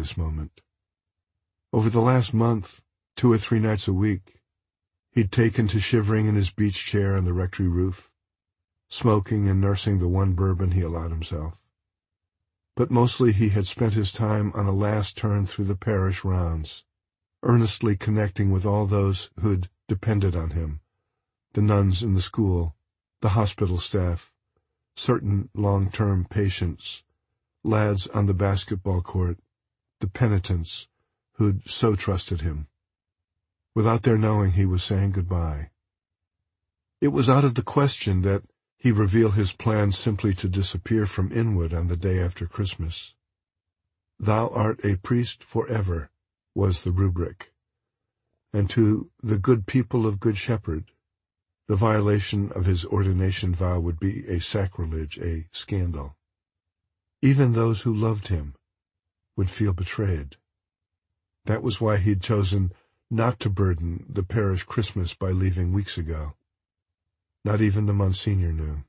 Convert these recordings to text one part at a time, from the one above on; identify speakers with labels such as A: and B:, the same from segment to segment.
A: this moment. Over the last month, 2 or 3 nights a week, he'd taken to shivering in his beach chair on the rectory roof, smoking and nursing the one bourbon he allowed himself. But mostly he had spent his time on a last turn through the parish rounds, earnestly connecting with all those who'd depended on him, the nuns in the school, the hospital staff, certain long-term patients, lads on the basketball court, the penitents who'd so trusted him. Without their knowing, he was saying goodbye. It was out of the question that he reveal his plans simply to disappear from Inwood on the day after Christmas. "Thou art a priest forever," was the rubric, and to the good people of Good Shepherd, the violation of his ordination vow would be a sacrilege, a scandal. Even those who loved him would feel betrayed. That was why he'd chosen not to burden the parish Christmas by leaving weeks ago. Not even the Monsignor knew.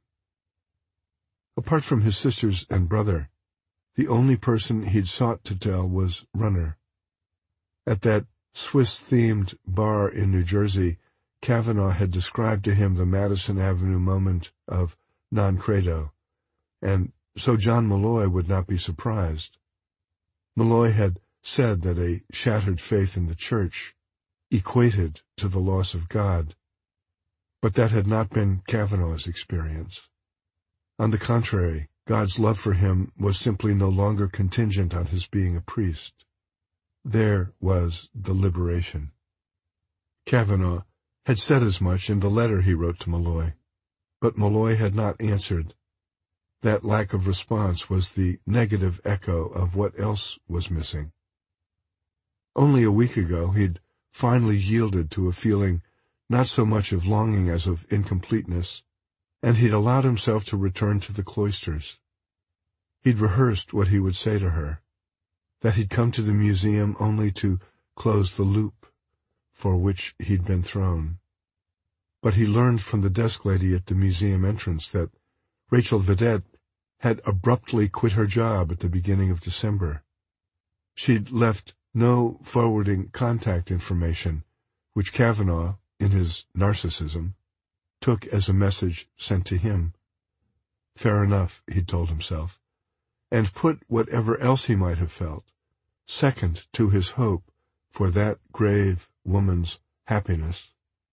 A: Apart from his sisters and brother, the only person he'd sought to tell was Runner. At that Swiss-themed bar in New Jersey, Kavanaugh had described to him the Madison Avenue moment of non credo, and so John Malloy would not be surprised. Malloy had said that a shattered faith in the church equated to the loss of God, but that had not been Kavanaugh's experience. On the contrary, God's love for him was simply no longer contingent on his being a priest. There was the liberation. Kavanaugh had said as much in the letter he wrote to Malloy, but Malloy had not answered. That lack of response was the negative echo of what else was missing. Only a week ago he'd finally yielded to a feeling not so much of longing as of incompleteness, and he'd allowed himself to return to the cloisters. He'd rehearsed what he would say to her, that he'd come to the museum only to close the loop for which he'd been thrown. But he learned from the desk lady at the museum entrance that Rachel Vedette had abruptly quit her job at the beginning of December. She'd left no forwarding contact information, which Kavanaugh, in his narcissism, took as a message sent to him. Fair enough, he'd told himself, and put whatever else he might have felt second to his hope for that grave woman's happiness.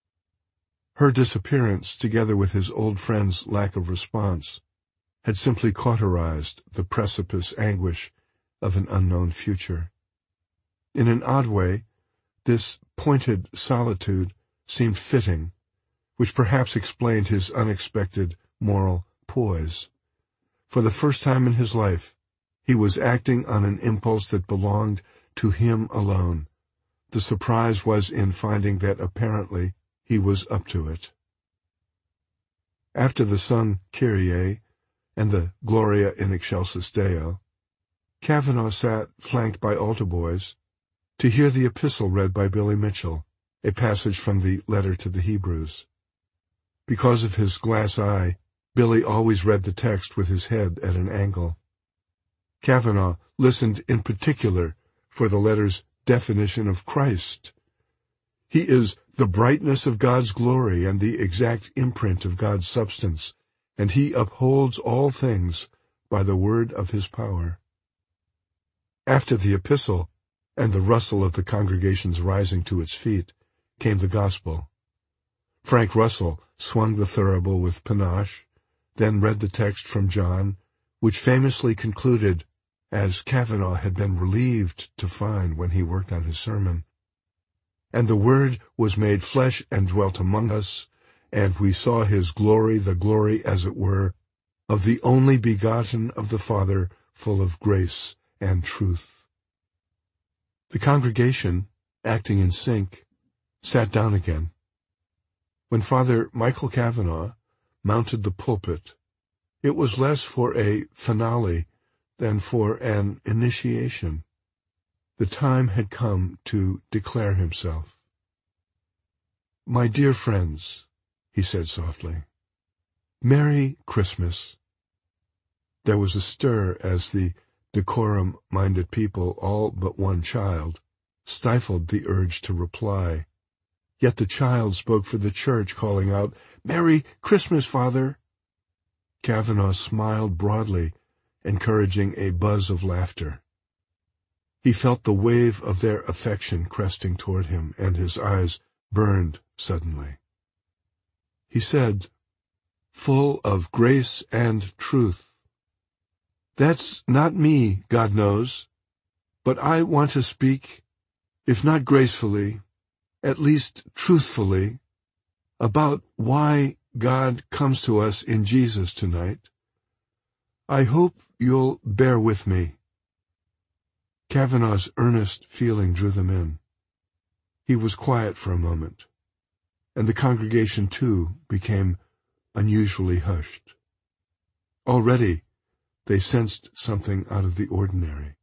A: Her disappearance, together with his old friend's lack of response, had simply cauterized the precipice anguish of an unknown future. In an odd way, this pointed solitude seemed fitting, which perhaps explained his unexpected moral poise. For the first time in his life, he was acting on an impulse that belonged to him alone. The surprise was in finding that apparently he was up to it. After the sung Kyrie and the Gloria in Excelsis Deo, Kavanaugh sat, flanked by altar boys, to hear the epistle read by Billy Mitchell, a passage from the letter to the Hebrews. Because of his glass eye, Billy always read the text with his head at an angle. Kavanaugh listened in particular for the letter's definition of Christ. He is the brightness of God's glory and the exact imprint of God's substance, and he upholds all things by the word of his power. After the epistle, and the rustle of the congregation's rising to its feet, came the gospel. Frank Russell swung the thurible with panache, then read the text from John, which famously concluded, as Kavanaugh had been relieved to find when he worked on his sermon, "And the Word was made flesh and dwelt among us, and we saw his glory, the glory, as it were, of the only begotten of the Father, full of grace and truth." The congregation, acting in sync, sat down again. When Father Michael Kavanaugh mounted the pulpit, it was less for a finale than for an initiation. The time had come to declare himself. "My dear friends," he said softly, "Merry Christmas." There was a stir as the Decorum-minded people, all but one child, stifled the urge to reply. Yet the child spoke for the church, calling out, "Merry Christmas, Father!" Kavanaugh smiled broadly, encouraging a buzz of laughter. He felt the wave of their affection cresting toward him, and his eyes burned suddenly. He said, full of grace and truth, "That's not me, God knows, but I want to speak, if not gracefully, at least truthfully, about why God comes to us in Jesus tonight. I hope you'll bear with me." Kavanaugh's earnest feeling drew them in. He was quiet for a moment, and the congregation, too, became unusually hushed. Already they sensed something out of the ordinary.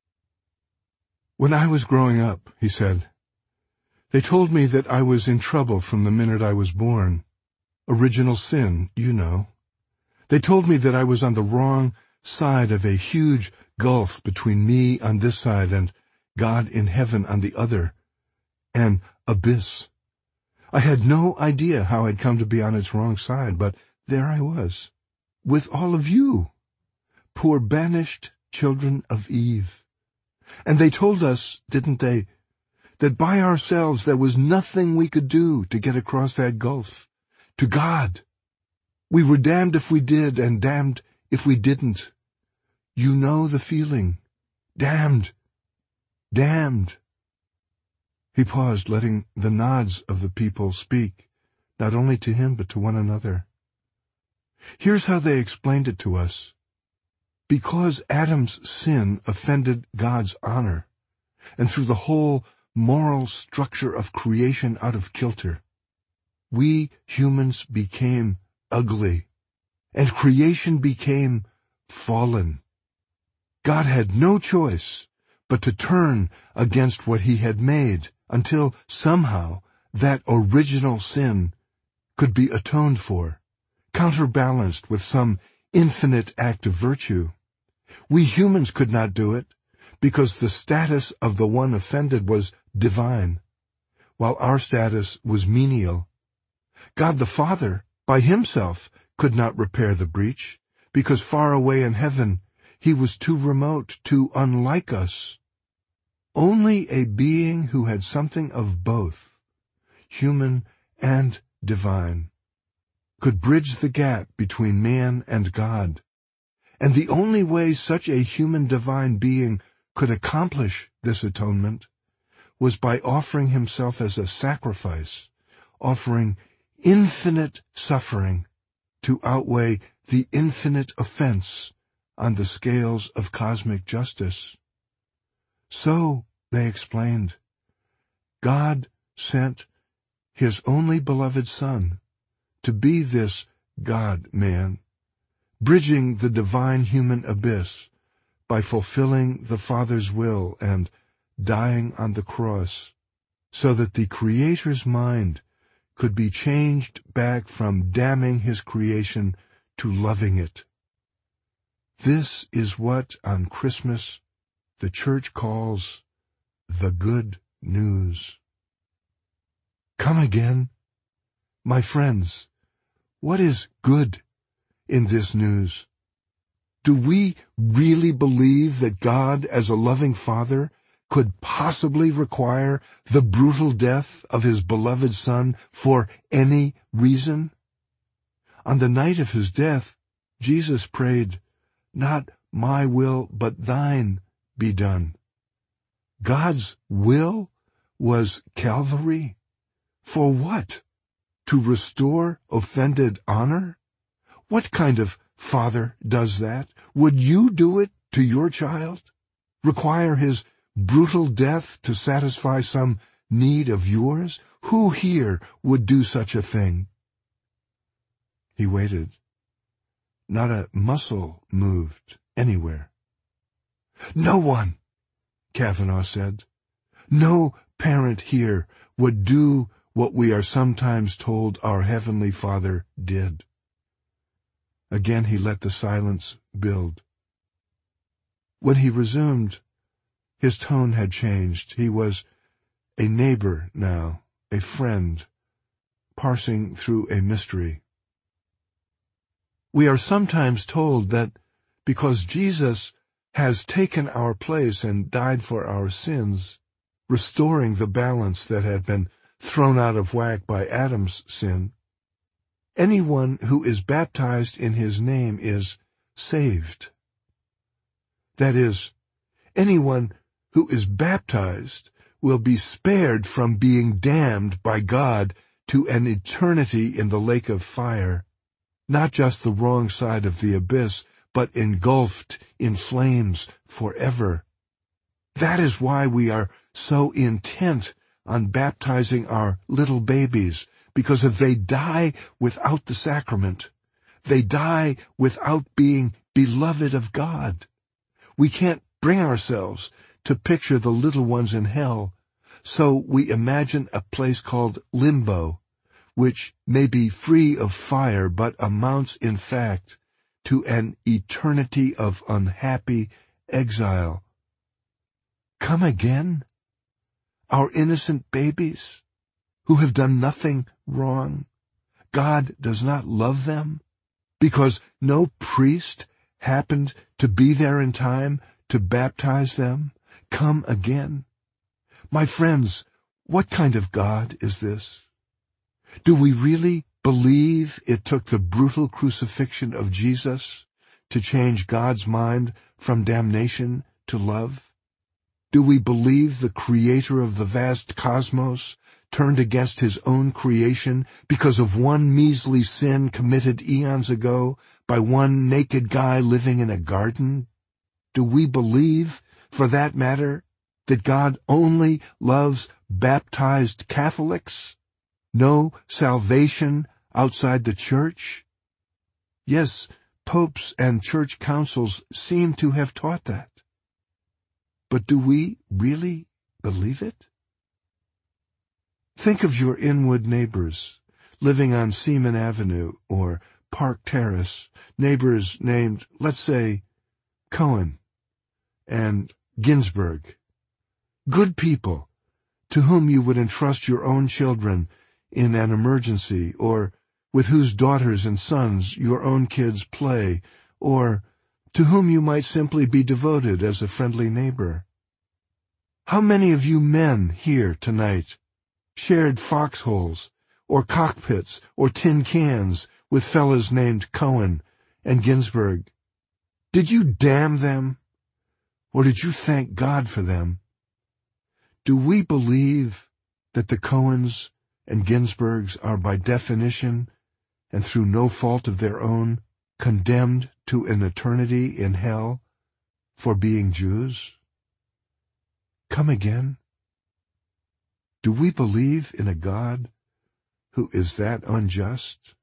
A: "When I was growing up," he said, "they told me that I was in trouble from the minute I was born. Original sin, you know. They told me that I was on the wrong side of a huge gulf between me on this side and God in heaven on the other, an abyss. I had no idea how I'd come to be on its wrong side, but there I was, with all of you, poor banished children of Eve. And they told us, didn't they, that by ourselves there was nothing we could do to get across that gulf, to God. We were damned if we did, and damned if we didn't. You know the feeling. Damned. Damned." He paused, letting the nods of the people speak, not only to him but to one another. "Here's how they explained it to us. Because Adam's sin offended God's honor, and threw the whole moral structure of creation out of kilter, we humans became ugly, and creation became fallen. God had no choice but to turn against what he had made until somehow that original sin could be atoned for, counterbalanced with some infinite act of virtue. We humans could not do it because the status of the one offended was divine, while our status was menial. God the Father, by himself, could not repair the breach, because far away in heaven he was too remote, too unlike us. Only a being who had something of both, human and divine, could bridge the gap between man and God. And the only way such a human divine being could accomplish this atonement was by offering himself as a sacrifice, offering infinite suffering to outweigh the infinite offense on the scales of cosmic justice. So, they explained, God sent his only beloved Son to be this God-man, bridging the divine-human abyss by fulfilling the Father's will and dying on the cross, so that the Creator's mind could be changed back from damning his creation to loving it. This is what, on Christmas, the Church calls the good news. Come again? My friends, what is good in this news? Do we really believe that God, as a loving Father, could possibly require the brutal death of his beloved Son for any reason? On the night of his death, Jesus prayed, "Not my will, but thine be done." God's will was Calvary. For what? To restore offended honor? What kind of father does that? Would you do it to your child? Require his brutal death to satisfy some need of yours? Who here would do such a thing? He waited. Not a muscle moved anywhere. No one, Kavanaugh said. No parent here would do what we are sometimes told our Heavenly Father did. Again he let the silence build. When he resumed, his tone had changed. He was a neighbor now, a friend, parsing through a mystery. We are sometimes told that because Jesus has taken our place and died for our sins, restoring the balance that had been thrown out of whack by Adam's sin, anyone who is baptized in his name is saved. That is, anyone who is baptized will be spared from being damned by God to an eternity in the lake of fire, not just the wrong side of the abyss, but engulfed in flames forever. That is why we are so intent on baptizing our little babies, because if they die without the sacrament, they die without being beloved of God. We can't bring ourselves to picture the little ones in hell, so we imagine a place called limbo, which may be free of fire but amounts in fact to an eternity of unhappy exile. Come again? Our innocent babies, who have done nothing wrong, God does not love them because no priest happened to be there in time to baptize them? Come again? My friends, what kind of God is this? Do we really believe it took the brutal crucifixion of Jesus to change God's mind from damnation to love? Do we believe the creator of the vast cosmos turned against his own creation because of one measly sin committed eons ago by one naked guy living in a garden? Do we believe, for that matter, that God only loves baptized Catholics? No salvation outside the church? Yes, popes and church councils seem to have taught that. But do we really believe it? Think of your Inwood neighbors living on Seaman Avenue or Park Terrace, neighbors named, let's say, Cohen and Ginsburg. Good people to whom you would entrust your own children in an emergency, or with whose daughters and sons your own kids play, or to whom you might simply be devoted as a friendly neighbor. How many of you men here tonight shared foxholes, or cockpits, or tin cans with fellas named Cohen and Ginsburg? Did you damn them, or did you thank God for them? Do we believe that the Cohens and Ginsburgs are by definition, and through no fault of their own, condemned to an eternity in hell for being Jews? Come again? Do we believe in a God who is that unjust?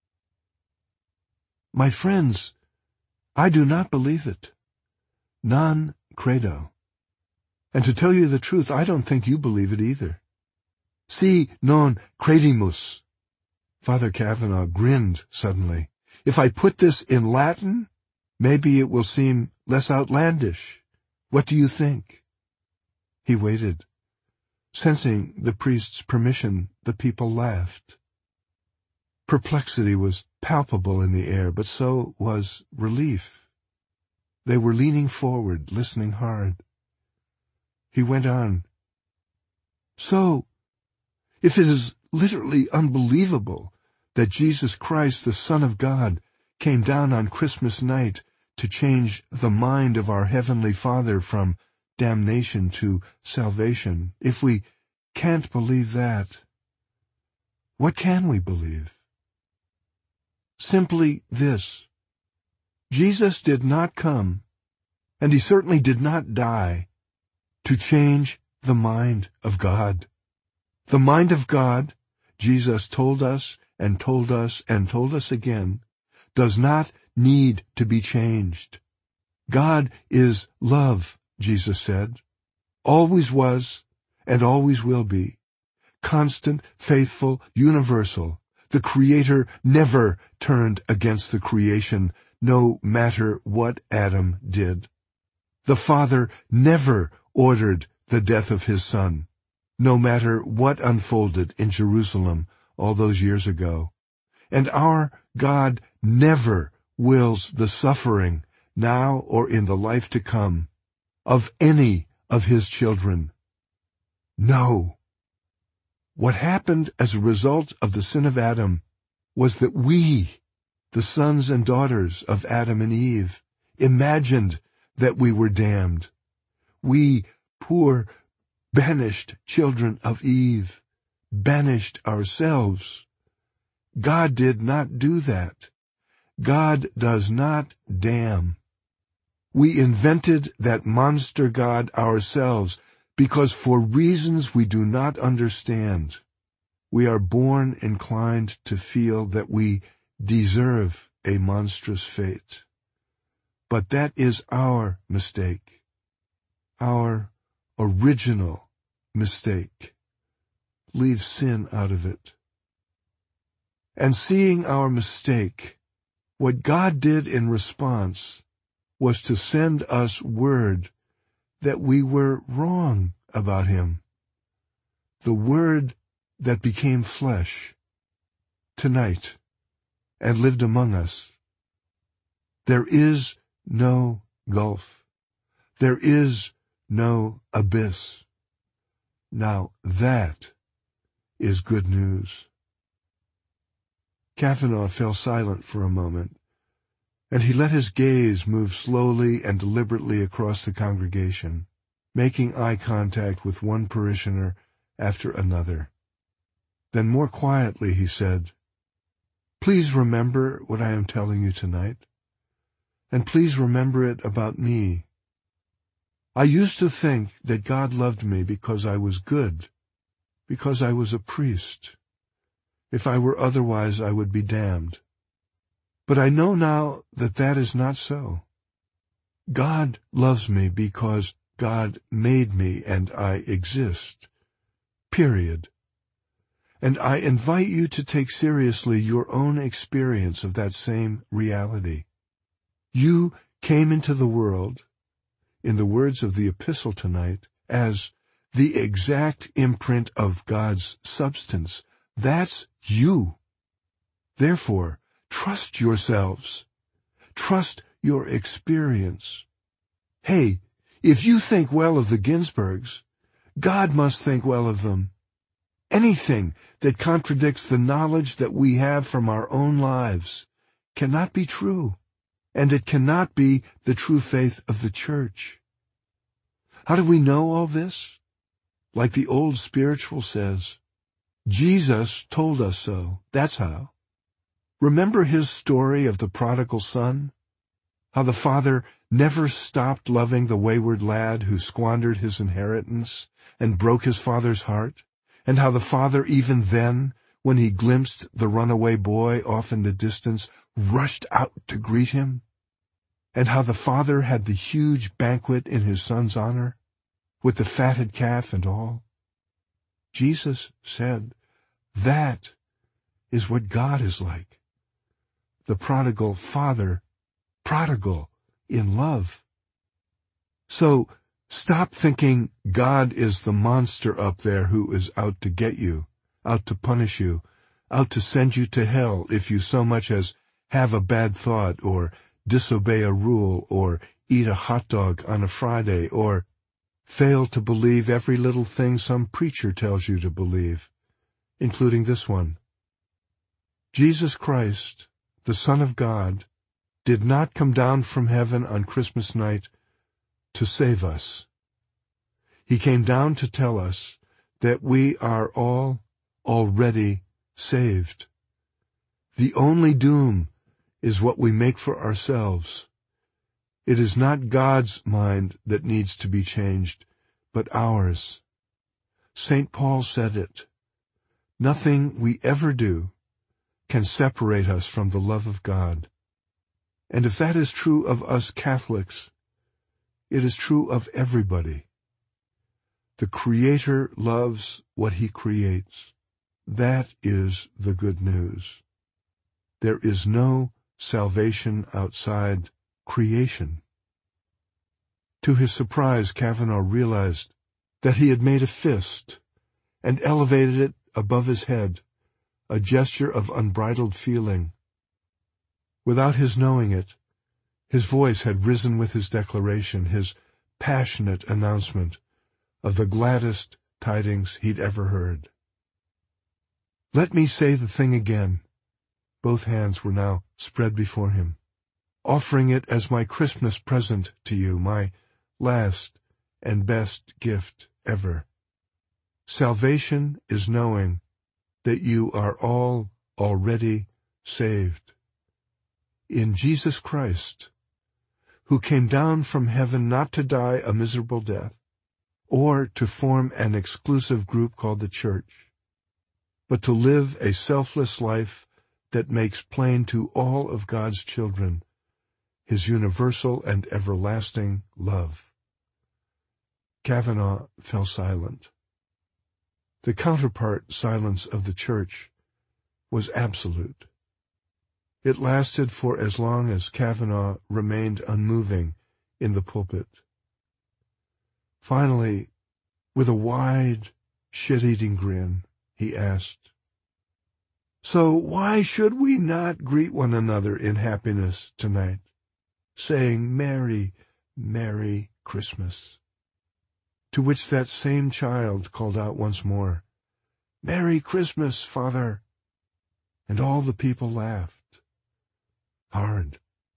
A: My friends, I do not believe it. Non credo. And to tell you the truth, I don't think you believe it either. Si non credimus. Father Kavanaugh grinned suddenly. If I put this in Latin, maybe it will seem less outlandish. What do you think? He waited. Sensing the priest's permission, the people laughed. Perplexity was palpable in the air, but so was relief. They were leaning forward, listening hard. He went on. So, if it is literally unbelievable that Jesus Christ, the Son of God, came down on Christmas night to change the mind of our Heavenly Father from damnation to salvation, if we can't believe that, what can we believe? Simply this: Jesus did not come, and he certainly did not die, to change the mind of God. The mind of God, Jesus told us and told us and told us again, does not need to be changed. God is love, Jesus said, always was and always will be, constant, faithful, universal. The Creator never turned against the creation, no matter what Adam did. The Father never ordered the death of his Son, no matter what unfolded in Jerusalem all those years ago. And our God never wills the suffering, now or in the life to come, of any of his children. No. What happened as a result of the sin of Adam was that we, the sons and daughters of Adam and Eve, imagined that we were damned. We, poor, banished children of Eve, banished ourselves. God did not do that. God does not damn. We invented that monster God ourselves because for reasons we do not understand, we are born inclined to feel that we deserve a monstrous fate. But that is our mistake, our original mistake. Leave sin out of it. And seeing our mistake, what God did in response was to send us word that we were wrong about him. The Word that became flesh tonight and lived among us. There is no gulf. There is no abyss. Now that is good news. Kavanaugh fell silent for a moment, and he let his gaze move slowly and deliberately across the congregation, making eye contact with one parishioner after another. Then more quietly he said, "Please remember what I am telling you tonight, and please remember it about me. I used to think that God loved me because I was good, because I was a priest. If I were otherwise, I would be damned. But I know now that that is not so. God loves me because God made me and I exist. Period. And I invite you to take seriously your own experience of that same reality. You came into the world, in the words of the epistle tonight, as the exact imprint of God's substance. That's you. Therefore, trust yourselves. Trust your experience. Hey, if you think well of the Ginsburgs, God must think well of them. Anything that contradicts the knowledge that we have from our own lives cannot be true, and it cannot be the true faith of the church. How do we know all this? Like the old spiritual says, Jesus told us so. That's how. Remember his story of the prodigal son? How the father never stopped loving the wayward lad who squandered his inheritance and broke his father's heart? And how the father even then, when he glimpsed the runaway boy off in the distance, rushed out to greet him? And how the father had the huge banquet in his son's honor, with the fatted calf and all? Jesus said, that is what God is like. The prodigal father, prodigal in love. So stop thinking God is the monster up there who is out to get you, out to punish you, out to send you to hell if you so much as have a bad thought or disobey a rule or eat a hot dog on a Friday or fail to believe every little thing some preacher tells you to believe, including this one. Jesus Christ, the Son of God, did not come down from heaven on Christmas night to save us. He came down to tell us that we are all already saved. The only doom is what we make for ourselves. It is not God's mind that needs to be changed, but ours. St. Paul said it. Nothing we ever do can separate us from the love of God. And if that is true of us Catholics, it is true of everybody. The Creator loves what he creates. That is the good news. There is no salvation outside creation. To his surprise, Kavanaugh realized that he had made a fist and elevated it above his head, a gesture of unbridled feeling. Without his knowing it, his voice had risen with his declaration, his passionate announcement of the gladdest tidings he'd ever heard. "Let me say the thing again." Both hands were now spread before him. "Offering it as my Christmas present to you, my last and best gift ever. Salvation is knowing that you are all already saved. In Jesus Christ, who came down from heaven not to die a miserable death, or to form an exclusive group called the Church, but to live a selfless life that makes plain to all of God's children his universal and everlasting love." Kavanaugh fell silent. The counterpart silence of the Church was absolute. It lasted for as long as Kavanaugh remained unmoving in the pulpit. Finally, with a wide, shit-eating grin, he asked, "So why should we not greet one another in happiness tonight, saying Merry, Merry Christmas?" To which that same child called out once more, "Merry Christmas, Father!" And all the people laughed. Hard.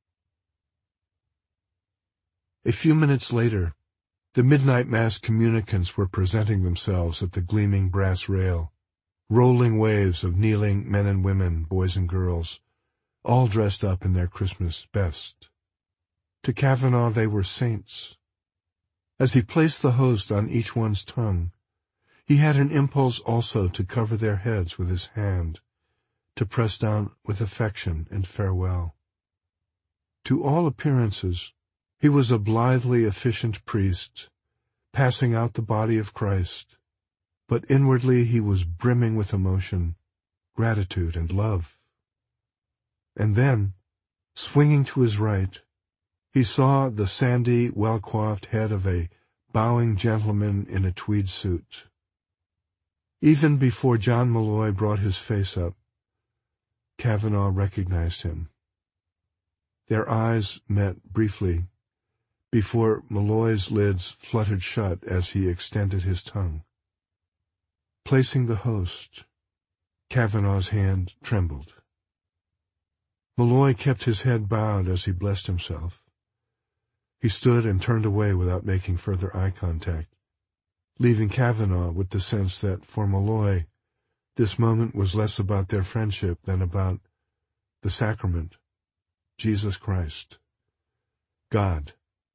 A: A few minutes later, the midnight mass communicants were presenting themselves at the gleaming brass rail, rolling waves of kneeling men and women, boys and girls, all dressed up in their Christmas best. To Kavanaugh they were saints. As he placed the host on each one's tongue, he had an impulse also to cover their heads with his hand, to press down with affection and farewell. To all appearances, he was a blithely efficient priest, passing out the body of Christ, but inwardly he was brimming with emotion, gratitude, and love. And then, swinging to his right, he saw the sandy, well-coiffed head of a bowing gentleman in a tweed suit. Even before John Malloy brought his face up, Kavanaugh recognized him. Their eyes met briefly, before Malloy's lids fluttered shut as he extended his tongue. Placing the host, Kavanaugh's hand trembled. Malloy kept his head bowed as he blessed himself. He stood and turned away without making further eye contact, leaving Kavanaugh with the sense that, for Malloy, this moment was less about their friendship than about the sacrament, Jesus Christ, God.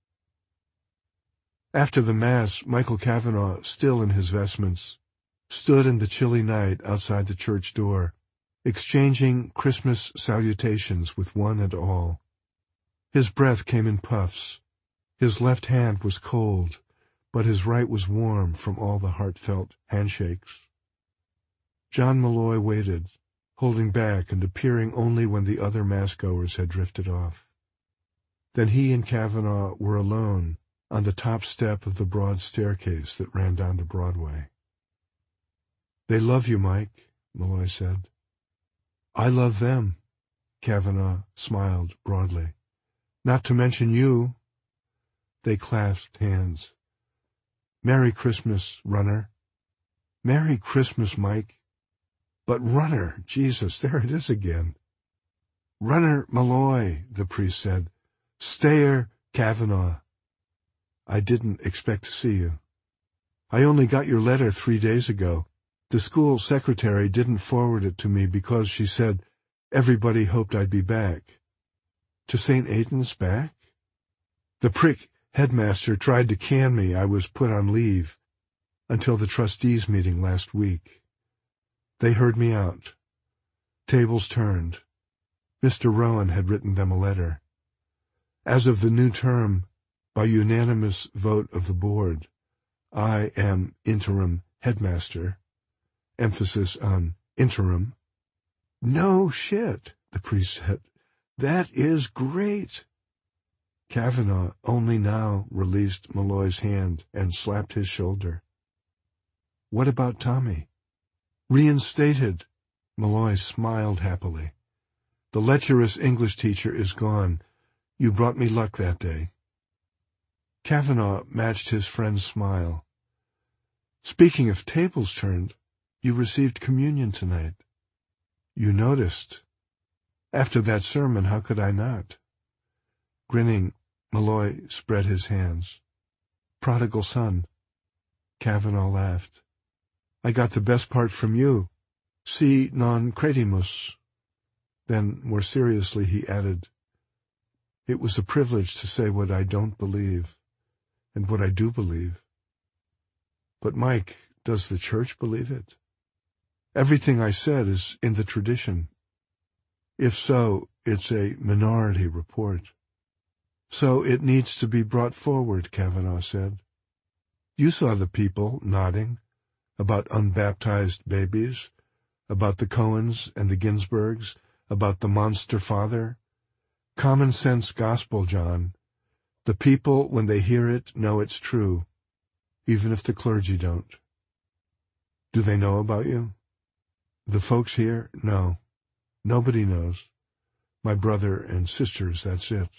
A: After the Mass, Michael Kavanaugh, still in his vestments, stood in the chilly night outside the church door, exchanging Christmas salutations with one and all. His breath came in puffs. His left hand was cold, but his right was warm from all the heartfelt handshakes. John Malloy waited, holding back and appearing only when the other Mass-goers had drifted off. Then he and Kavanaugh were alone on the top step of the broad staircase that ran down to Broadway. "They love you, Mike," Malloy said. "I love them," Kavanaugh smiled broadly. "Not to mention you." They clasped hands. "Merry Christmas, Runner." "Merry Christmas, Mike." "But Runner, Jesus, there it is again." "Runner Malloy," the priest said. "Stayer Kavanaugh. I didn't expect to see you. I only got your letter 3 days ago. The school secretary didn't forward it to me because she said everybody hoped I'd be back." "To St. Aidan's back?" "The prick headmaster tried to can me. I was put on leave until the trustees' meeting last week. They heard me out. Tables turned. Mr. Rowan had written them a letter. As of the new term, by unanimous vote of the board, I am interim headmaster. Emphasis on interim." "No shit," the priest said. "That is great." Kavanaugh only now released Malloy's hand and slapped his shoulder. "What about Tommy?" "Reinstated." Malloy smiled happily. "The lecherous English teacher is gone. You brought me luck that day." Kavanaugh matched his friend's smile. "Speaking of tables turned, you received communion tonight." "You noticed." "After that sermon, how could I not?" Grinning, Malloy spread his hands. "Prodigal son." Kavanaugh laughed. "I got the best part from you. Si non credimus." Then, more seriously, he added, "It was a privilege to say what I don't believe, and what I do believe." "But, Mike, does the church believe it?" "Everything I said is in the tradition." "If so, it's a minority report." "So it needs to be brought forward," Kavanaugh said. "You saw the people nodding, about unbaptized babies, about the Cohens and the Ginsburgs, about the monster father. Common sense gospel, John. The people, when they hear it, know it's true, even if the clergy don't." "Do they know about you?" "The folks here? No. Nobody knows. My brother and sisters, that's it."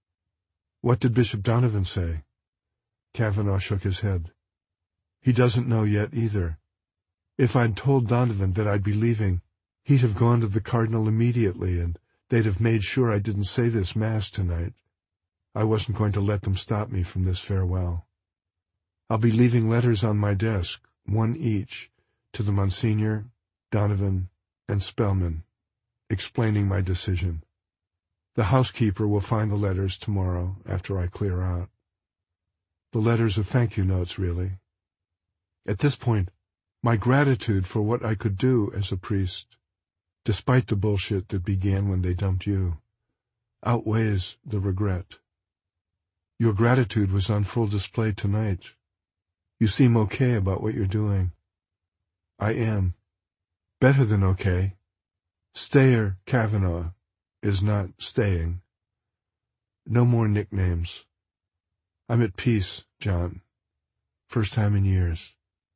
A: "What did Bishop Donovan say?" Kavanaugh shook his head. "He doesn't know yet either. If I'd told Donovan that I'd be leaving, he'd have gone to the cardinal immediately, and they'd have made sure I didn't say this Mass tonight. I wasn't going to let them stop me from this farewell. I'll be leaving letters on my desk, one each, to the Monsignor, Donovan, and Spellman, explaining my decision. The housekeeper will find the letters tomorrow after I clear out. The letters are thank-you notes, really. At this point, my gratitude for what I could do as a priest, despite the bullshit that began when they dumped you, outweighs the regret. Your gratitude was on full display tonight. You seem okay about what you're doing." "I am. Better than okay. Stayer Kavanaugh is not staying. No more nicknames. I'm at peace, John. First time in years."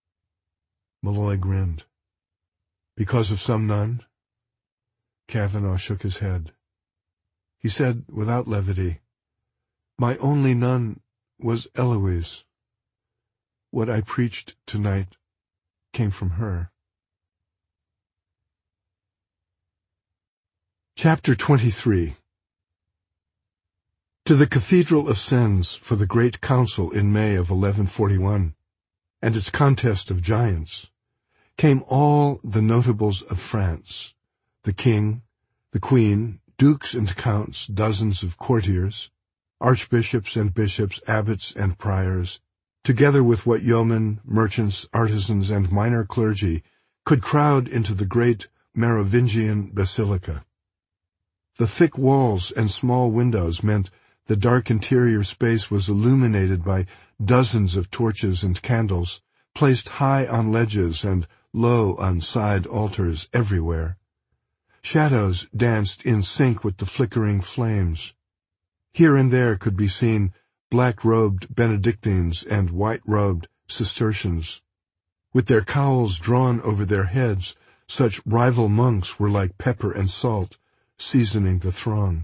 A: Malloy grinned. "Because of some nun?" Kavanaugh shook his head. He said, without levity, "My only nun was Eloise. What I preached tonight came from her." Chapter 23. To the Cathedral of Sens for the Great Council in May of 1141, and its contest of giants, came all the notables of France, the king, the queen, dukes and counts, dozens of courtiers, archbishops and bishops, abbots and priors, together with what yeomen, merchants, artisans, and minor clergy could crowd into the great Merovingian basilica. The thick walls and small windows meant the dark interior space was illuminated by dozens of torches and candles, placed high on ledges and low on side altars everywhere. Shadows danced in sync with the flickering flames. Here and there could be seen black-robed Benedictines and white-robed Cistercians. With their cowls drawn over their heads, such rival monks were like pepper and salt, seasoning the throng.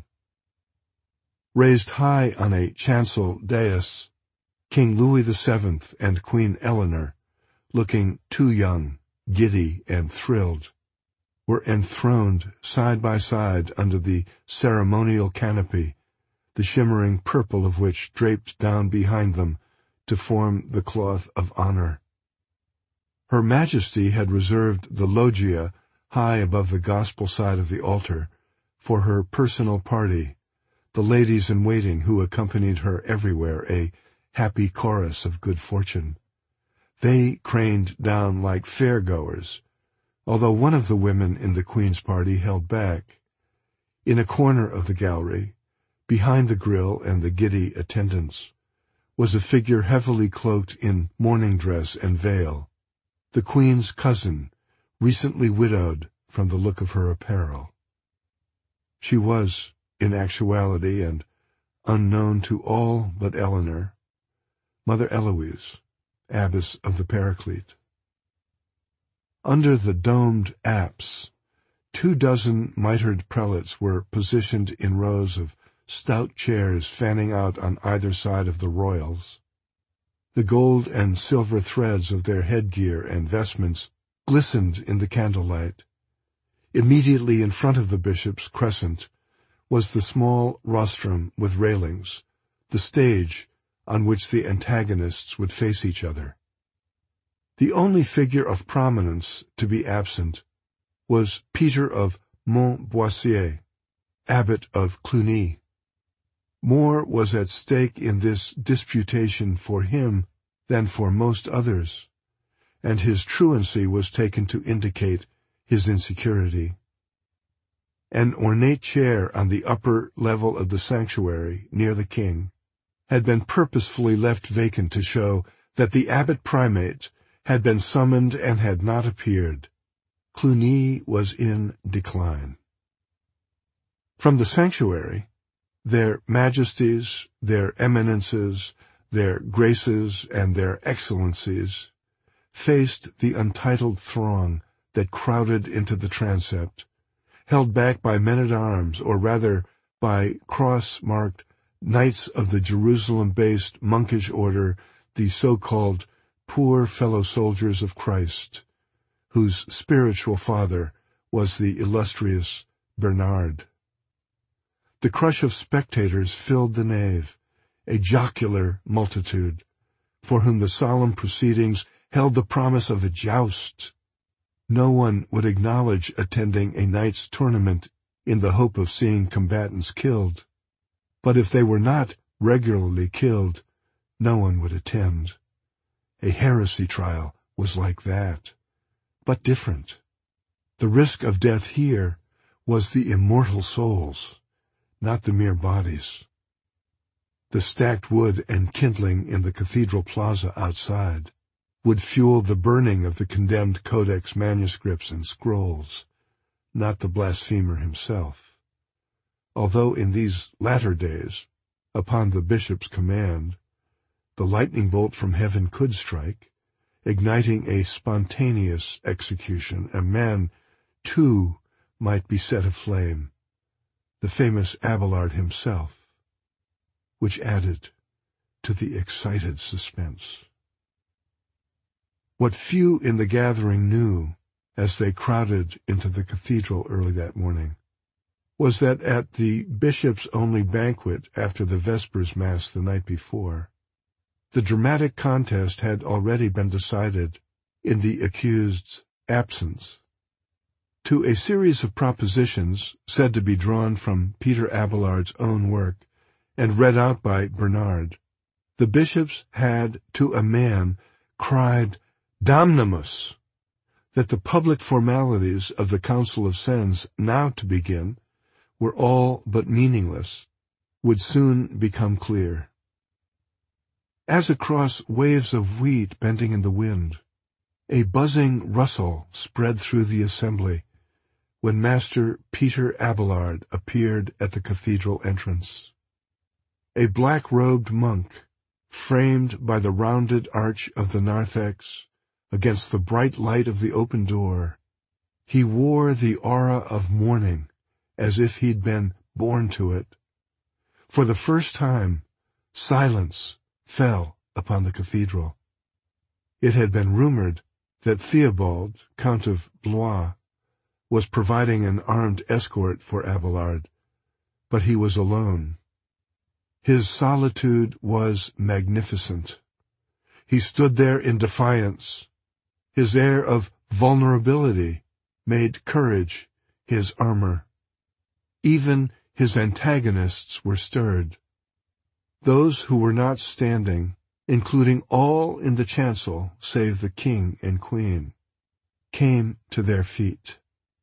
A: Raised high on a chancel dais, King Louis VII and Queen Eleanor, looking too young, giddy, and thrilled, were enthroned side by side under the ceremonial canopy, the shimmering purple of which draped down behind them to form the cloth of honor. Her Majesty had reserved the loggia high above the gospel side of the altar for her personal party, the ladies-in-waiting who accompanied her everywhere, a happy chorus of good fortune. They craned down like fair-goers, although one of the women in the Queen's party held back. In a corner of the gallery, behind the grill and the giddy attendants, was a figure heavily cloaked in mourning dress and veil, the Queen's cousin, recently widowed from the look of her apparel. She was, in actuality and unknown to all but Eleanor, Mother Eloise, abbess of the Paraclete. Under the domed apse, 24 mitred prelates were positioned in rows of stout chairs fanning out on either side of the royals. The gold and silver threads of their headgear and vestments glistened in the candlelight. Immediately in front of the bishop's crescent was the small rostrum with railings, the stage on which the antagonists would face each other. The only figure of prominence to be absent was Peter of Montboissier, abbot of Cluny. More was at stake in this disputation for him than for most others, and his truancy was taken to indicate his insecurity. An ornate chair on the upper level of the sanctuary, near the king, had been purposefully left vacant to show that the abbot primate had been summoned and had not appeared. Cluny was in decline. From the sanctuary, their majesties, their eminences, their graces, and their excellencies faced the untitled throng that crowded into the transept, held back by men-at-arms, or rather by cross-marked knights of the Jerusalem-based monkish order, the so-called poor fellow soldiers of Christ, whose spiritual father was the illustrious Bernard. The crush of spectators filled the nave, a jocular multitude, for whom the solemn proceedings held the promise of a joust. No one would acknowledge attending a knight's tournament in the hope of seeing combatants killed, but if they were not regularly killed, no one would attend. A heresy trial was like that, but different. The risk of death here was the immortal souls, not the mere bodies. The stacked wood and kindling in the cathedral plaza outside would fuel the burning of the condemned codex manuscripts and scrolls, not the blasphemer himself. Although in these latter days, upon the bishop's command, the lightning bolt from heaven could strike, igniting a spontaneous execution, a man, too, might be set aflame, the famous Abelard himself, which added to the excited suspense. What few in the gathering knew, as they crowded into the cathedral early that morning, was that at the bishop's only banquet after the Vespers Mass the night before, the dramatic contest had already been decided in the accused's absence. To a series of propositions, said to be drawn from Peter Abelard's own work and read out by Bernard, the bishops had, to a man, cried "Damnamus!" that the public formalities of the Council of Sens, now to begin, were all but meaningless, would soon become clear. As across waves of wheat bending in the wind, a buzzing rustle spread through the assembly when Master Peter Abelard appeared at the cathedral entrance. A black-robed monk, framed by the rounded arch of the narthex against the bright light of the open door, he wore the aura of mourning as if he'd been born to it. For the first time, silence fell upon the cathedral. It had been rumored that Theobald, Count of Blois, was providing an armed escort for Abelard, but he was alone. His solitude was magnificent. He stood there in defiance. His air of vulnerability made courage his armor. Even his antagonists were stirred. Those who were not standing, including all in the chancel save the king and queen, came to their feet.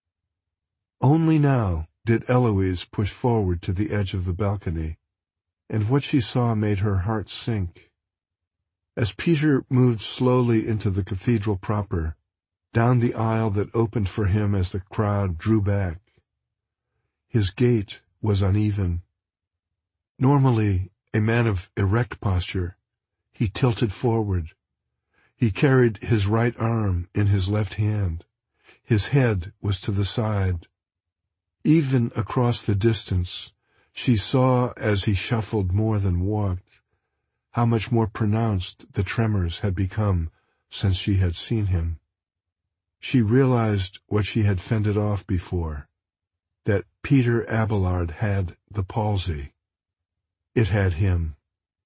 A: Only now did Eloise push forward to the edge of the balcony, and what she saw made her heart sink. As Peter moved slowly into the cathedral proper, down the aisle that opened for him as the crowd drew back, his gait was uneven. Normally a man of erect posture, he tilted forward. He carried his right arm in his left hand. His head was to the side. Even across the distance, she saw, as he shuffled more than walked, how much more pronounced the tremors had become since she had seen him. She realized what she had fended off before, that Peter Abelard had the palsy. It had him.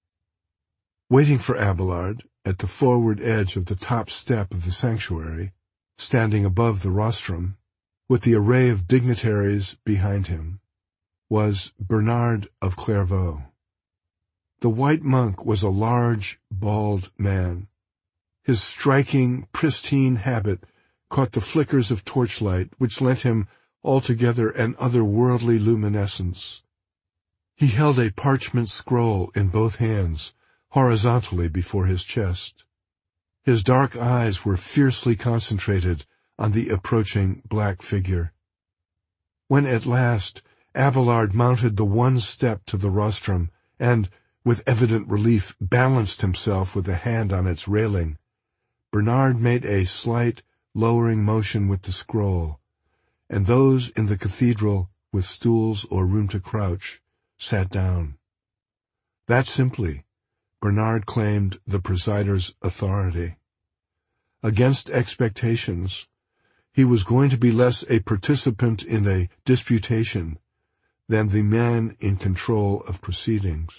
A: Waiting for Abelard, at the forward edge of the top step of the sanctuary, standing above the rostrum, with the array of dignitaries behind him, was Bernard of Clairvaux. The white monk was a large, bald man. His striking, pristine habit caught the flickers of torchlight, which lent him altogether an otherworldly luminescence. He held a parchment scroll in both hands, horizontally before his chest. His dark eyes were fiercely concentrated on the approaching black figure. When at last Abelard mounted the one step to the rostrum and, with evident relief, balanced himself with a hand on its railing, Bernard made a slight, lowering motion with the scroll, and those in the cathedral, with stools or room to crouch, sat down. That simply, Bernard claimed the presider's authority. Against expectations, he was going to be less a participant in a disputation than the man in control of proceedings.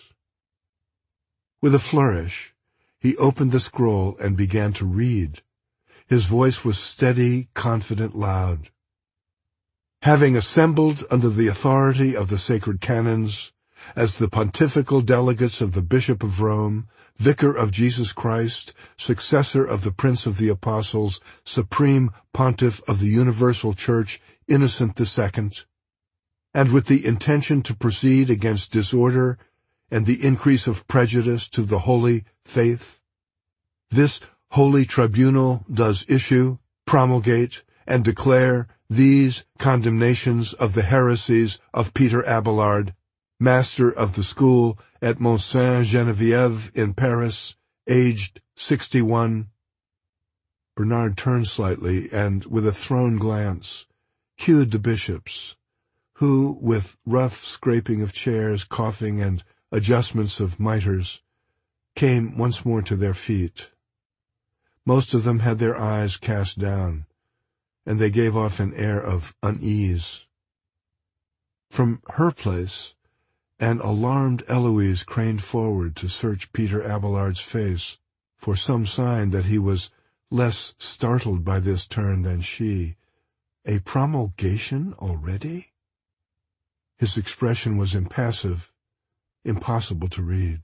A: With a flourish, he opened the scroll and began to read. His voice was steady, confident, loud. Having assembled under the authority of the sacred canons, as the pontifical delegates of the Bishop of Rome, Vicar of Jesus Christ, successor of the Prince of the Apostles, Supreme Pontiff of the Universal Church, Innocent II, and with the intention to proceed against disorder and the increase of prejudice to the holy faith, this holy tribunal does issue, promulgate, and declare these condemnations of the heresies of Peter Abelard, master of the school at Mont Sainte-Geneviève in Paris, aged 61. Bernard turned slightly and, with a thrown glance, cued the bishops, who, with rough scraping of chairs, coughing, and adjustments of mitres, came once more to their feet. Most of them had their eyes cast down, and they gave off an air of unease. From her place, an alarmed Eloise craned forward to search Peter Abelard's face for some sign that he was less startled by this turn than she. A promulgation already? His expression was impassive, impossible to read.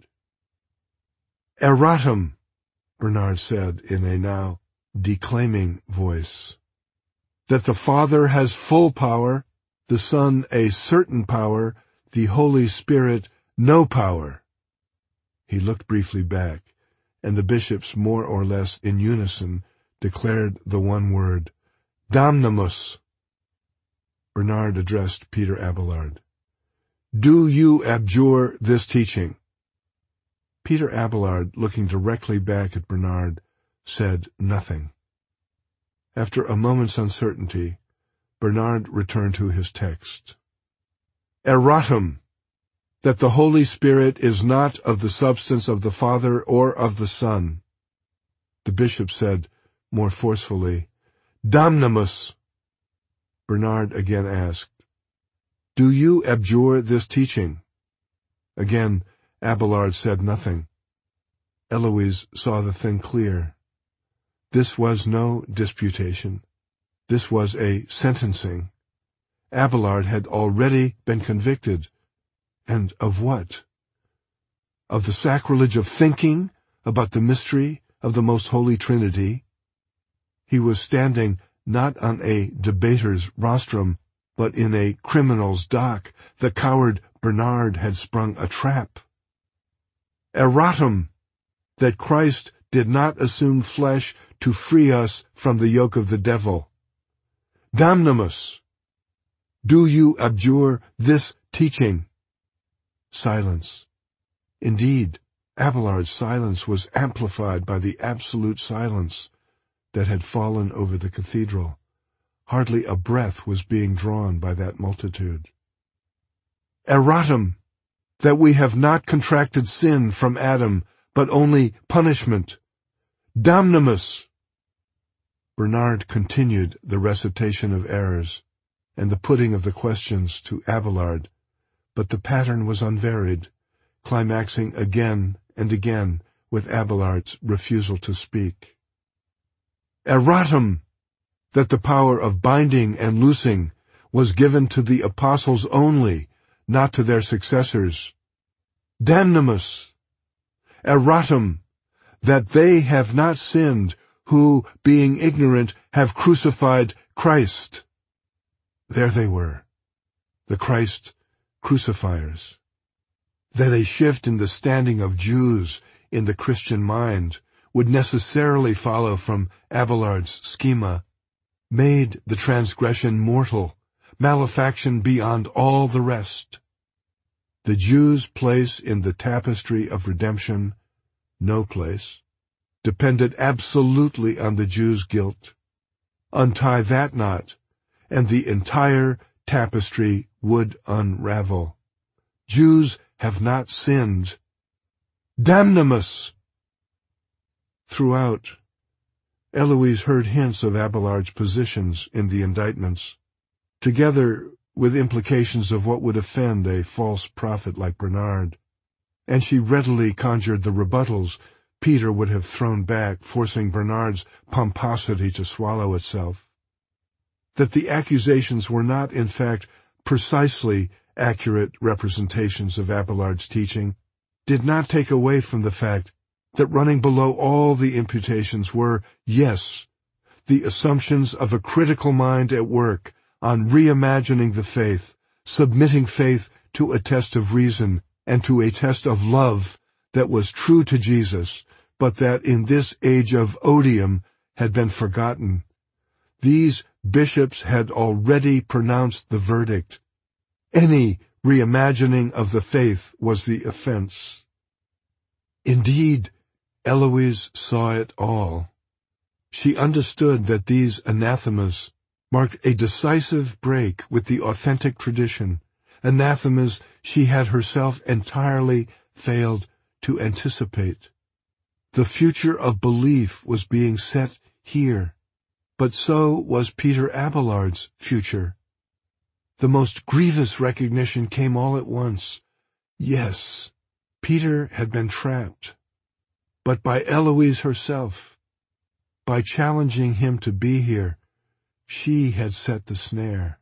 A: "Erratum," Bernard said in a now declaiming voice, "that the Father has full power, the Son a certain power, the Holy Spirit no power." He looked briefly back, and the bishops, more or less in unison, declared the one word, "Damnamus." Bernard addressed Peter Abelard. "Do you abjure this teaching?" Peter Abelard, looking directly back at Bernard, said nothing. After a moment's uncertainty, Bernard returned to his text. "Erratum, that the Holy Spirit is not of the substance of the Father or of the Son." The bishop said, more forcefully, "Damnamus." Bernard again asked, "Do you abjure this teaching?" Again, Abelard said nothing. Eloise saw the thing clear. This was no disputation. This was a sentencing. Abelard had already been convicted. And of what? Of the sacrilege of thinking about the mystery of the Most Holy Trinity. He was standing not on a debater's rostrum, but in a criminal's dock. The coward Bernard had sprung a trap. Erratum, that Christ did not assume flesh to free us from the yoke of the devil. Damnamus, do you abjure this teaching? silence. Indeed, Abelard's silence was amplified by the absolute silence that had fallen over the cathedral. Hardly a breath was being drawn by that multitude. Erratum, that we have not contracted sin from Adam, but only punishment. Damnamus. Bernard continued the recitation of errors and the putting of the questions to Abelard, but the pattern was unvaried, climaxing again and again with Abelard's refusal to speak. Erratum, that the power of binding and loosing was given to the apostles only, not to their successors. Damnamus. Erratum, that they have not sinned who, being ignorant, have crucified Christ. There they were, the Christ crucifiers. That a shift in the standing of Jews in the Christian mind would necessarily follow from Abelard's schema made the transgression mortal, malefaction beyond all the rest. The Jews' place in the tapestry of redemption, no place, depended absolutely on the Jews' guilt. Untie that knot, and the entire tapestry would unravel. Jews have not sinned. Damnamus! Throughout, Eloise heard hints of Abelard's positions in the indictments, together with implications of what would offend a false prophet like Bernard, and she readily conjured the rebuttals Peter would have thrown back, forcing Bernard's pomposity to swallow itself. That the accusations were not, in fact, precisely accurate representations of Abelard's teaching did not take away from the fact that running below all the imputations were, yes, the assumptions of a critical mind at work on reimagining the faith, submitting faith to a test of reason and to a test of love that was true to Jesus, but that in this age of odium had been forgotten. These bishops had already pronounced the verdict. Any reimagining of the faith was the offense. Indeed, Eloise saw it all. She understood that these anathemas marked a decisive break with the authentic tradition, anathemas she had herself entirely failed to anticipate. The future of belief was being set here, but so was Peter Abelard's future. The most grievous recognition came all at once. Yes, Peter had been trapped, but by Eloise herself. By challenging him to be here, she had set the snare.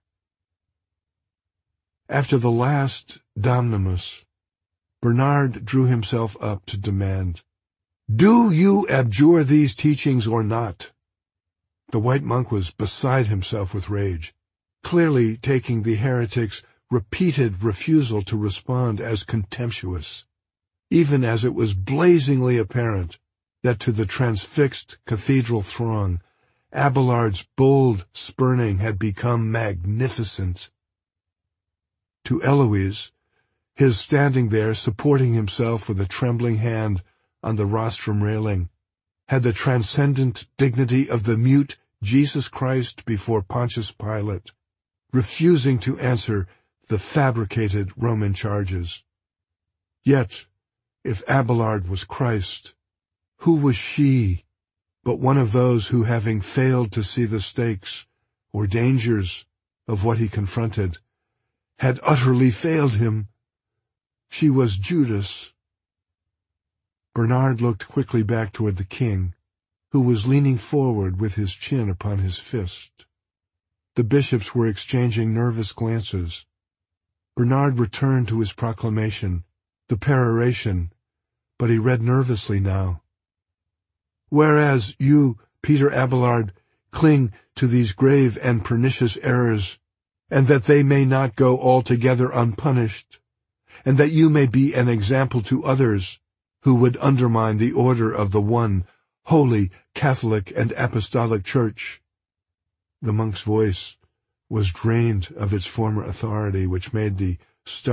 A: After the last Damnamus, Bernard drew himself up to demand, "Do you abjure these teachings or not?" The white monk was beside himself with rage, clearly taking the heretic's repeated refusal to respond as contemptuous, even as it was blazingly apparent that to the transfixed cathedral throng, Abelard's bold spurning had become magnificent. To Eloise, his standing there supporting himself with a trembling hand on the rostrum railing, had the transcendent dignity of the mute Jesus Christ before Pontius Pilate, refusing to answer the fabricated Roman charges. Yet, if Abelard was Christ, who was she but one of those who, having failed to see the stakes or dangers of what he confronted, had utterly failed him? She was Judas. Bernard looked quickly back toward the king, who was leaning forward with his chin upon his fist. The bishops were exchanging nervous glances. Bernard returned to his proclamation, the peroration, but he read nervously now. "Whereas you, Peter Abelard, cling to these grave and pernicious errors, and that they may not go altogether unpunished, and that you may be an example to others who would undermine the order of the one holy Catholic and Apostolic Church." The monk's voice was drained of its former authority, which made the stark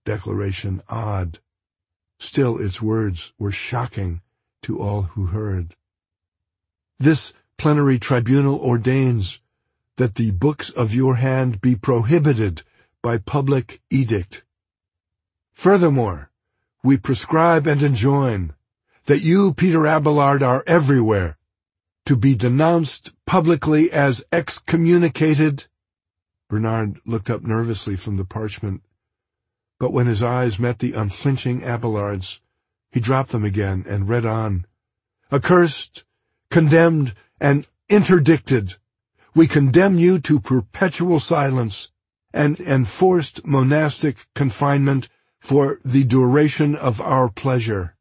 A: declaration odd. Still, its words were shocking to all who heard. This plenary tribunal ordains that the books of your hand be prohibited by public edict. Furthermore, we prescribe and enjoin that you, Peter Abelard, are everywhere to be denounced publicly as excommunicated. Bernard looked up nervously from the parchment, but when his eyes met the unflinching Abelard's, he dropped them again and read on. Accursed, condemned, and interdicted, we condemn you to perpetual silence and enforced monastic confinement for the duration of our pleasure.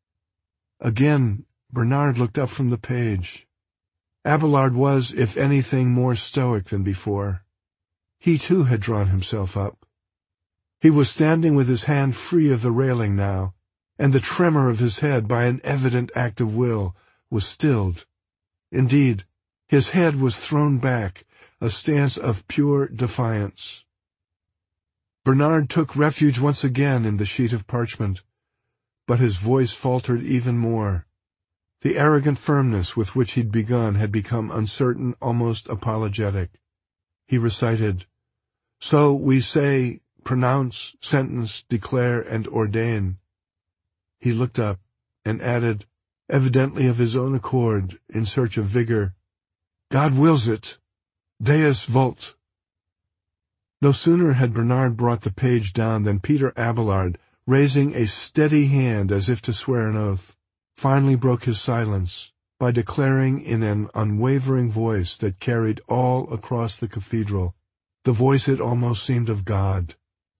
A: Again, Bernard looked up from the page. Abelard was, if anything, more stoic than before. He too had drawn himself up. He was standing with his hand free of the railing now, and the tremor of his head, by an evident act of will, was stilled. Indeed, his head was thrown back, a stance of pure defiance. Bernard took refuge once again in the sheet of parchment, but his voice faltered even more. The arrogant firmness with which he'd begun had become uncertain, almost apologetic. He recited, So we say, pronounce, sentence, declare, and ordain. He looked up and added, evidently of his own accord, in search of vigor, God wills it. Deus vult. No sooner had Bernard brought the page down than Peter Abelard, raising a steady hand as if to swear an oath, finally broke his silence by declaring in an unwavering voice that carried all across the cathedral, the voice it almost seemed of God,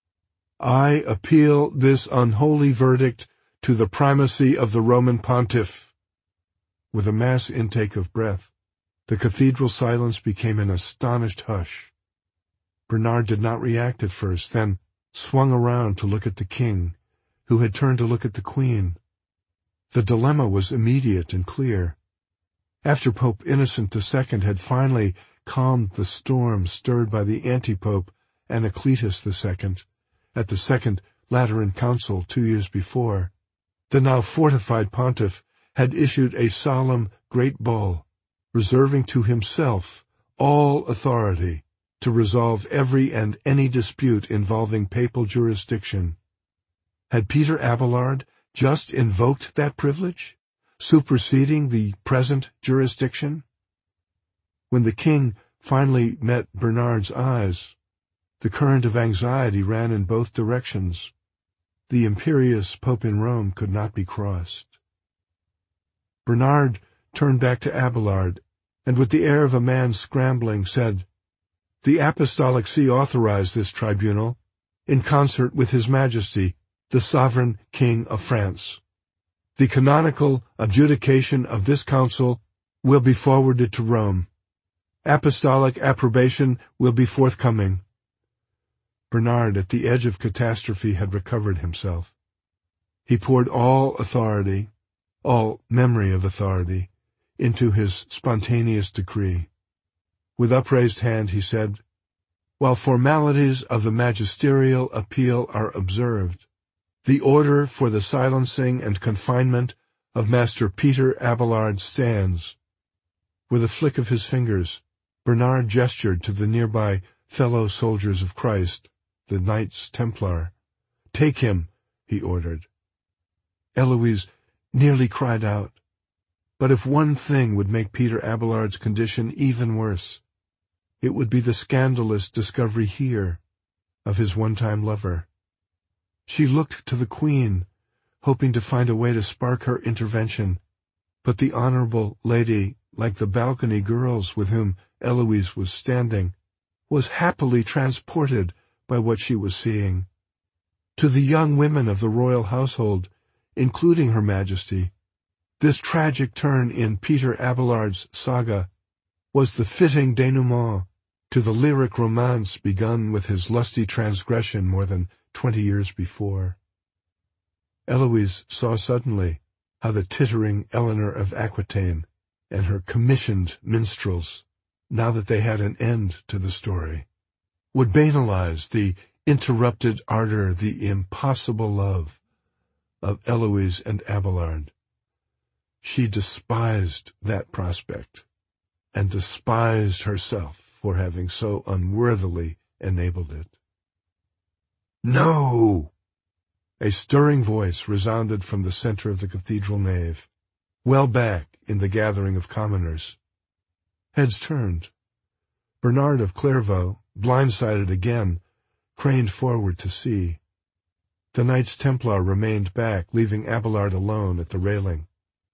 A: I appeal this unholy verdict to the primacy of the Roman pontiff. With a mass intake of breath, the cathedral silence became an astonished hush. Bernard did not react at first, then swung around to look at the king, who had turned to look at the queen. The dilemma was immediate and clear. After Pope Innocent II had finally calmed the storm stirred by the anti-pope Anacletus II at the Second Lateran Council 2 years before, the now fortified pontiff had issued a solemn great bull, reserving to himself all authority to resolve every and any dispute involving papal jurisdiction. Had Peter Abelard just invoked that privilege, superseding the present jurisdiction? When the king finally met Bernard's eyes, the current of anxiety ran in both directions. The imperious pope in Rome could not be crossed. Bernard turned back to Abelard, and with the air of a man scrambling said, The Apostolic See authorized this tribunal, in concert with His Majesty, the Sovereign King of France. The canonical adjudication of this council will be forwarded to Rome. Apostolic approbation will be forthcoming. Bernard, at the edge of catastrophe, had recovered himself. He poured all authority, all memory of authority, into his spontaneous decree. With upraised hand he said, While formalities of the magisterial appeal are observed, the order for the silencing and confinement of Master Peter Abelard stands. With a flick of his fingers, Bernard gestured to the nearby fellow soldiers of Christ, the Knights Templar. Take him, he ordered. Eloise nearly cried out. But if one thing would make Peter Abelard's condition even worse, it would be the scandalous discovery here of his one-time lover. She looked to the Queen, hoping to find a way to spark her intervention, but the honorable lady, like the balcony girls with whom Eloise was standing, was happily transported by what she was seeing. To the young women of the royal household, including Her Majesty, this tragic turn in Peter Abelard's saga was the fitting denouement to the lyric romance begun with his lusty transgression more than 20 years before. Eloise saw suddenly how the tittering Eleanor of Aquitaine and her commissioned minstrels, now that they had an end to the story, would banalize the interrupted ardor the impossible love of Eloise and Abelard. She despised that prospect, and despised herself for having so unworthily enabled it. "No!" A stirring voice resounded from the center of the cathedral nave, well back in the gathering of commoners. Heads turned. Bernard of Clairvaux, blindsided again, craned forward to see. The Knights Templar remained back, leaving Abelard alone at the railing.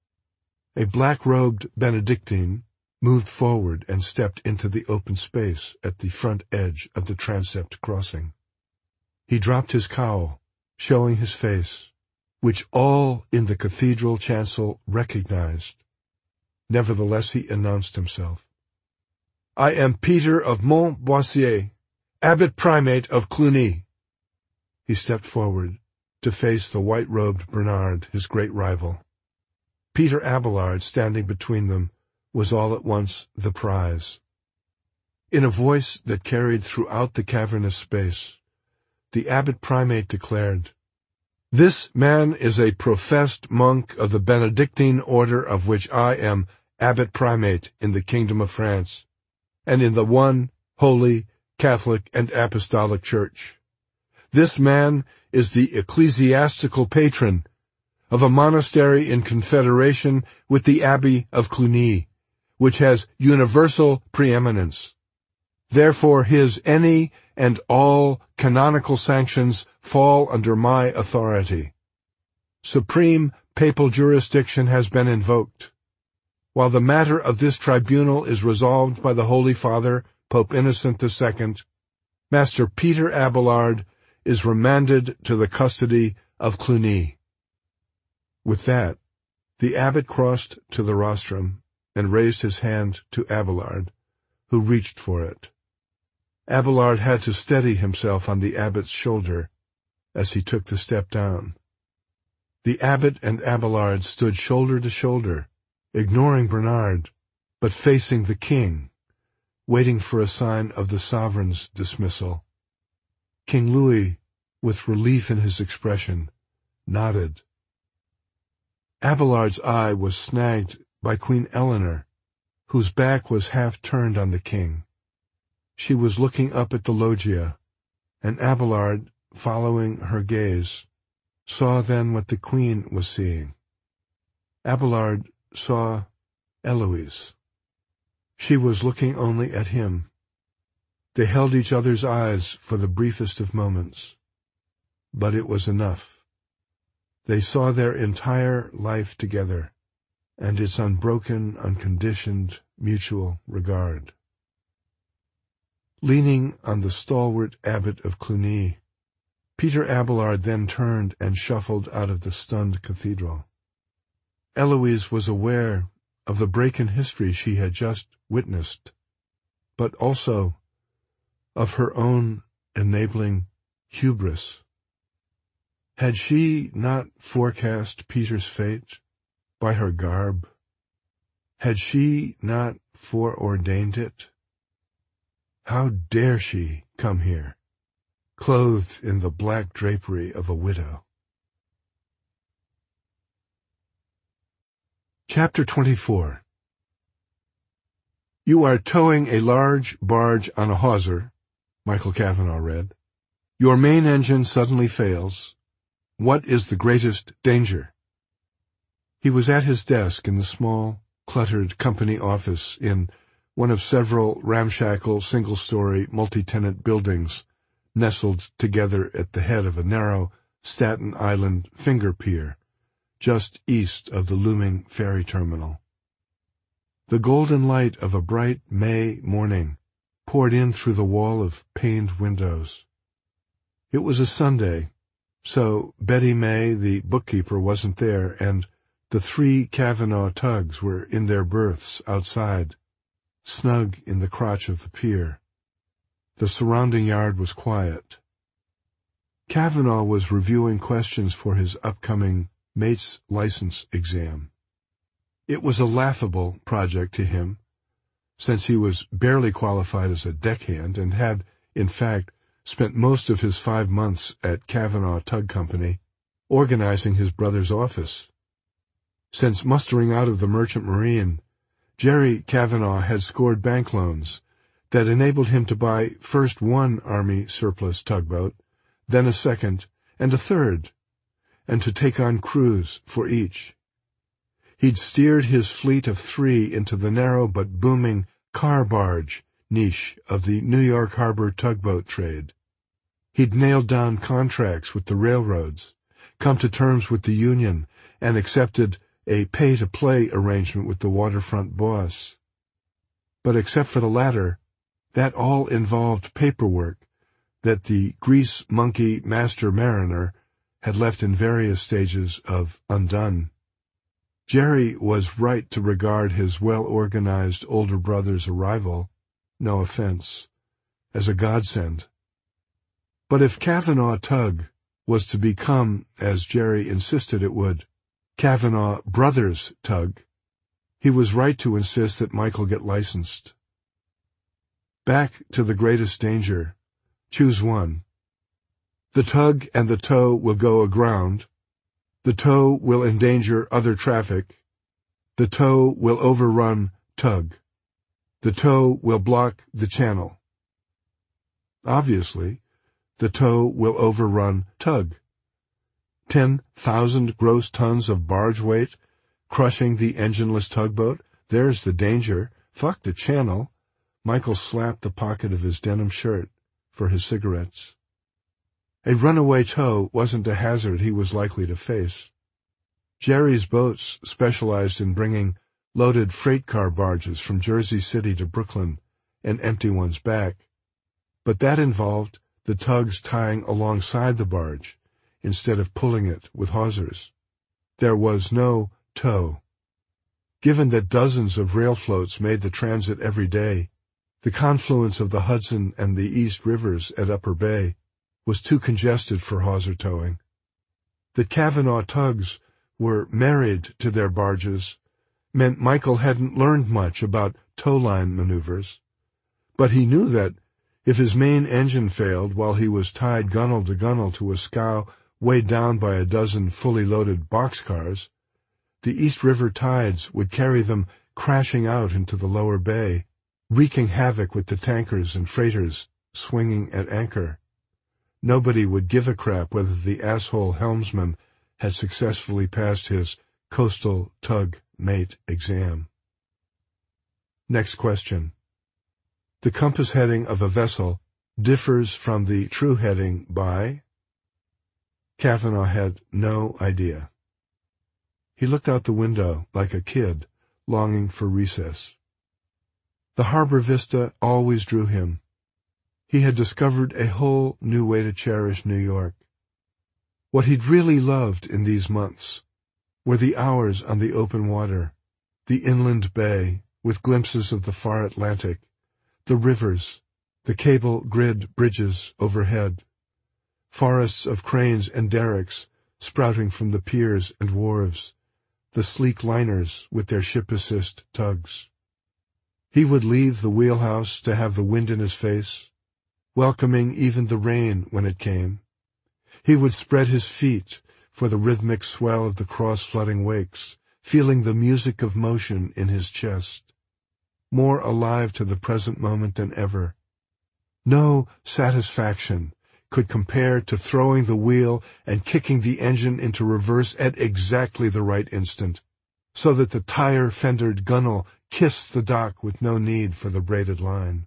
A: A black-robed Benedictine moved forward and stepped into the open space at the front edge of the transept crossing. He dropped his cowl, showing his face, which all in the cathedral chancel recognized. Nevertheless he announced himself. "I am Peter of Montboissier, Abbot Primate of Cluny." He stepped forward to face the white-robed Bernard, his great rival. Peter Abelard, standing between them, was all at once the prize. In a voice that carried throughout the cavernous space, the Abbot Primate declared, "This man is a professed monk of the Benedictine order of which I am Abbot Primate in the Kingdom of France, and in the one holy, Catholic, and Apostolic Church. This man is the ecclesiastical patron of a monastery in confederation with the Abbey of Cluny, which has universal preeminence. Therefore his any and all canonical sanctions fall under my authority. Supreme papal jurisdiction has been invoked. While the matter of this tribunal is resolved by the Holy Father, Pope Innocent II, Master Peter Abelard is remanded to the custody of Cluny." With that, the abbot crossed to the rostrum and raised his hand to Abelard, who reached for it. Abelard had to steady himself on the abbot's shoulder as he took the step down. The abbot and Abelard stood shoulder to shoulder, ignoring Bernard, but facing the king, waiting for a sign of the sovereign's dismissal. King Louis, with relief in his expression, nodded. Abelard's eye was snagged by Queen Eleanor, whose back was half turned on the king. She was looking up at the loggia, and Abelard, following her gaze, saw then what the queen was seeing. Abelard saw Eloise. She was looking only at him. They held each other's eyes for the briefest of moments, but it was enough. They saw their entire life together, and its unbroken, unconditioned, mutual regard. Leaning on the stalwart abbot of Cluny, Peter Abelard then turned and shuffled out of the stunned cathedral. Eloise was aware of the break in history she had just witnessed, but also of her own enabling hubris. Had she not forecast Peter's fate by her garb? Had she not foreordained it? How dare she come here, clothed in the black drapery of a widow? Chapter 24. "You are towing a large barge on a hawser," Michael Kavanagh read. "Your main engine suddenly fails. What is the greatest danger?" He was at his desk in the small, cluttered company office in one of several ramshackle, single-story, multi-tenant buildings nestled together at the head of a narrow Staten Island finger pier, just east of the looming ferry terminal. The golden light of a bright May morning poured in through the wall of paned windows. It was a Sunday, so Betty May, the bookkeeper, wasn't there, and the 3 Kavanagh tugs were in their berths outside, snug in the crotch of the pier. The surrounding yard was quiet. Kavanagh was reviewing questions for his upcoming mate's license exam. It was a laughable project to him, since he was barely qualified as a deckhand and had, in fact, spent most of his 5 months at Cavanaugh Tug Company, organizing his brother's office. Since mustering out of the Merchant Marine, Jerry Cavanaugh had scored bank loans that enabled him to buy first one Army surplus tugboat, then a second, and a third, and to take on crews for each. He'd steered his fleet of 3 into the narrow but booming car barge niche of the New York Harbor tugboat trade. He'd nailed down contracts with the railroads, come to terms with the union, and accepted a pay-to-play arrangement with the waterfront boss. But except for the latter, that all involved paperwork that the grease monkey master mariner had left in various stages of undone. Jerry was right to regard his well-organized older brother's arrival, no offense, as a godsend. But if Cavanaugh Tug was to become, as Jerry insisted it would, Cavanaugh Brothers Tug, he was right to insist that Michael get licensed. Back to the greatest danger. Choose one. The tug and the tow will go aground. The tow will endanger other traffic. The tow will overrun tug. The tow will block the channel. Obviously, the tow will overrun tug. 10,000 gross tons of barge weight, crushing the engineless tugboat. There's the danger. Fuck the channel. Michael slapped the pocket of his denim shirt for his cigarettes. A runaway tow wasn't a hazard he was likely to face. Jerry's boats specialized in bringing loaded freight car barges from Jersey City to Brooklyn and empty ones back, but that involved the tugs tying alongside the barge instead of pulling it with hawsers. There was no tow. Given that dozens of rail floats made the transit every day, the confluence of the Hudson and the East Rivers at Upper Bay was too congested for hawser towing. That Cavanaugh tugs were married to their barges meant Michael hadn't learned much about towline maneuvers, but he knew that if his main engine failed while he was tied gunwale to gunwale to a scow weighed down by a dozen fully loaded boxcars, the East River tides would carry them crashing out into the lower bay, wreaking havoc with the tankers and freighters swinging at anchor. Nobody would give a crap whether the asshole helmsman had successfully passed his coastal tug mate exam. Next question. The compass heading of a vessel differs from the true heading by... Cavanaugh had no idea. He looked out the window like a kid longing for recess. The harbor vista always drew him. He had discovered a whole new way to cherish New York. What he'd really loved in these months were the hours on the open water, the inland bay with glimpses of the far Atlantic, the rivers, the cable grid bridges overhead, forests of cranes and derricks sprouting from the piers and wharves, the sleek liners with their ship-assist tugs. He would leave the wheelhouse to have the wind in his face, welcoming even the rain when it came. He would spread his feet for the rhythmic swell of the cross-flooding wakes, feeling the music of motion in his chest, more alive to the present moment than ever. No satisfaction could compare to throwing the wheel and kicking the engine into reverse at exactly the right instant, so that the tire-fendered gunwale kissed the dock with no need for the braided line.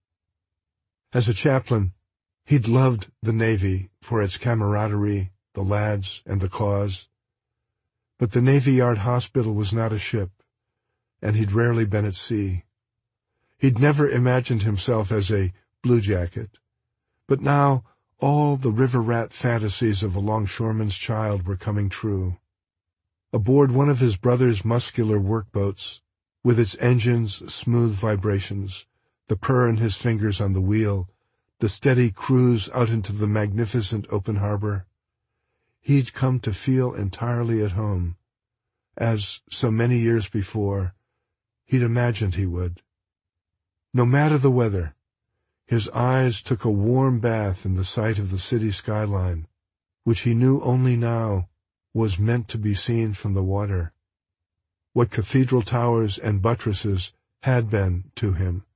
A: As a chaplain, he'd loved the Navy for its camaraderie, the lads, and the cause. But the Navy Yard Hospital was not a ship, and he'd rarely been at sea. He'd never imagined himself as a bluejacket, but now all the river rat fantasies of a longshoreman's child were coming true. Aboard one of his brother's muscular workboats, with its engine's smooth vibrations, the purr in his fingers on the wheel, the steady cruise out into the magnificent open harbor, he'd come to feel entirely at home, as so many years before he'd imagined he would. No matter the weather, His eyes took a warm bath in the sight of the city skyline, which he knew only now was meant to be seen from the water. What cathedral towers and buttresses had been to him